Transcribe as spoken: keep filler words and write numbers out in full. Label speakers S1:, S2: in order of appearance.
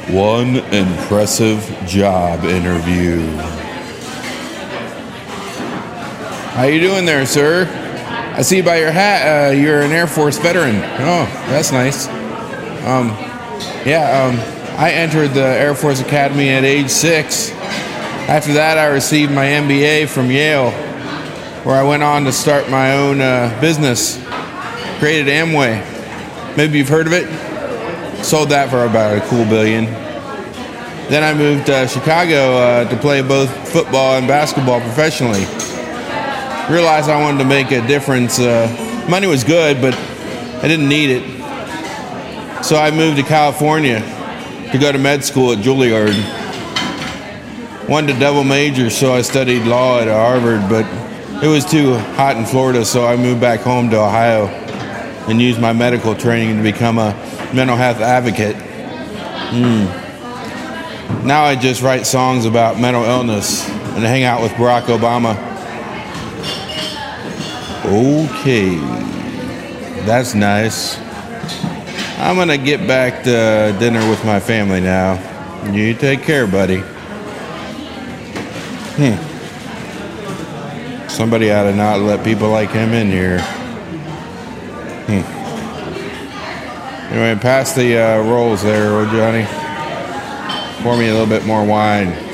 S1: One impressive job interview. How you doing there, sir? I see by your hat, uh, you're an Air Force veteran. Oh, that's nice. Um, yeah, um, I entered the Air Force Academy at age six. After that, I received my M B A from Yale, where I went on to start my own uh, business. Created Amway. Maybe you've heard of it? Sold that for about a cool billion. Then I moved to Chicago uh, to play both football and basketball professionally. Realized I wanted to make a difference. Uh, money was good, but I didn't need it. So I moved to California to go to med school at Juilliard. Wanted to double major, so I studied law at Harvard, but it was too hot in Florida, so I moved back home to Ohio and used my medical training to become a mental health advocate. Mm. Now I just write songs about mental illness and hang out with Barack Obama. Okay, that's nice. I'm gonna get back to dinner with my family now. You take care, buddy. Hmm. Somebody ought to not let people like him in here. Hmm. Anyway, pass the uh, rolls there, oh Johnny. Pour me a little bit more wine.